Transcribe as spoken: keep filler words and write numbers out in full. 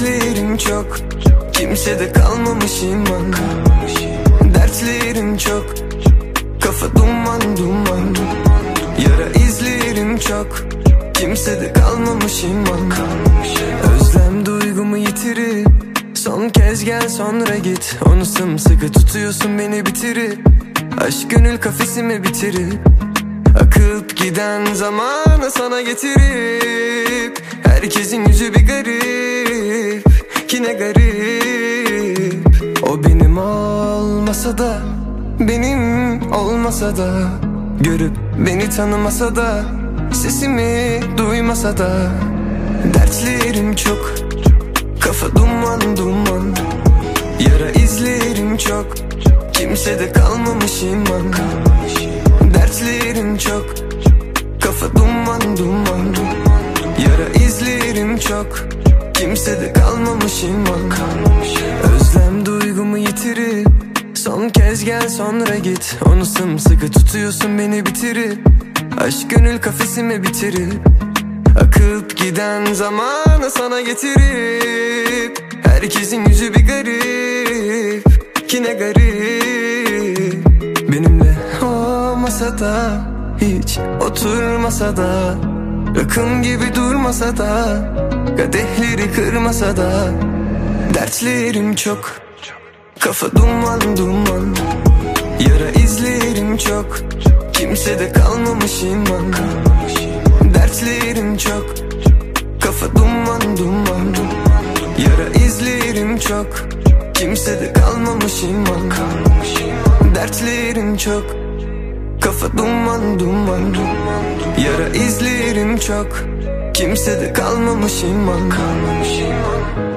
Dertlerim çok, kimsede kalmamış iman. Dertlerim çok, kafa duman duman. Yara izlerim çok, kimsede kalmamış iman. Özlem duygumu yitirip son kez gel sonra git. Onu sımsıkı tutuyorsun beni bitirip, aşk gönül kafesimi bitirip, akıp giden zamanı sana getirip. Herkesin yüzü bir garip, ki ne garip. O benim olmasa da, benim olmasa da, görüp beni tanımasa da, sesimi duymasa da. Dertlerim çok, kafa duman duman. Yara izlerim çok, kimsede kalmamış iman. Dertlerim çok, kafa duman duman. Yara izlerim çok, kimsede kalmamış iman. Özlem duygumu yitirip son kez gel sonra git. Onu sımsıkı tutuyorsun beni bitirip, aşk gönül kafesimi bitirip, akıp giden zamanı sana getirip. Herkesin yüzü bir garip, ki ne garip. Benimle olmasa da, hiç oturmasa da, rakım gibi durmasa da, kadehleri kırmasa da. Dertlerim çok, kafa duman duman. Yara izlerim çok, kimsede kalmamış iman. Dertlerim çok, kafa duman duman. Yara izlerim çok, kimsede kalmamış iman. Dertlerim çok, kafa duman duman. Yara izlerim çok, kimsede kalmamış iman.